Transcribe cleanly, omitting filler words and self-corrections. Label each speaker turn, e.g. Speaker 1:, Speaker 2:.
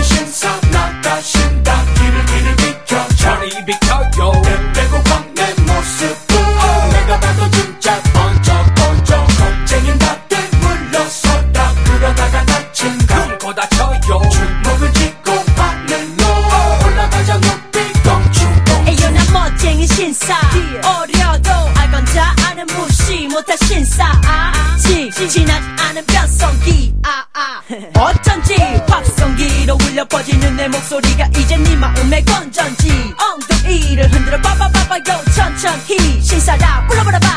Speaker 1: 신사 나가신다 길을 비켜 저리 비켜요 내 빼고 광내 모습은 내가 봐도 진짜 번쩍 겁쟁인 다들 물러서다 그러다가 다친 금고 다쳐요 주먹을 쥐고 하늘로 올라가자 높이 껑충껑
Speaker 2: 에요 난 멋쟁이 신사 어려도 알건 다 아는 무시 못할 신사 지나지 않은 변성기 어쩐지 확성기로 울려 퍼지는 내 목소리가 이제 네 마음에 건전지 엉덩이를 흔들어 봐봐봐봐요 천천히 신사라 불러보라